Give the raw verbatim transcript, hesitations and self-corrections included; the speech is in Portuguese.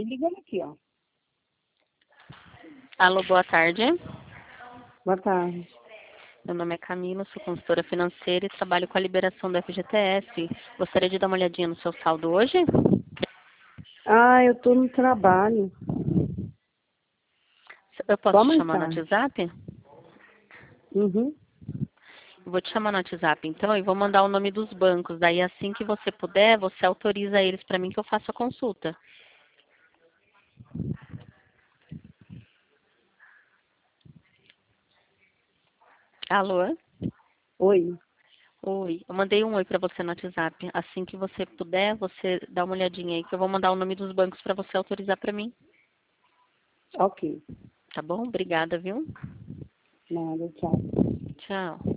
me ligando aqui, ó. Alô, boa tarde. Boa tarde. Meu nome é Camila, sou consultora financeira e trabalho com a liberação do F G T S. Gostaria de dar uma olhadinha no seu saldo hoje? Ah, eu tô no trabalho. Eu posso Só te mais chamar no tarde. WhatsApp? Uhum. Eu vou te chamar no WhatsApp, então, e vou mandar o nome dos bancos. Daí, assim que você puder, você autoriza eles para mim que eu faça a consulta. Alô? Oi. Oi. Eu mandei um oi para você no WhatsApp. Assim que você puder, você dá uma olhadinha aí, que eu vou mandar o nome dos bancos para você autorizar para mim. Ok. Tá bom? Obrigada, viu? Nada, tchau. Tchau.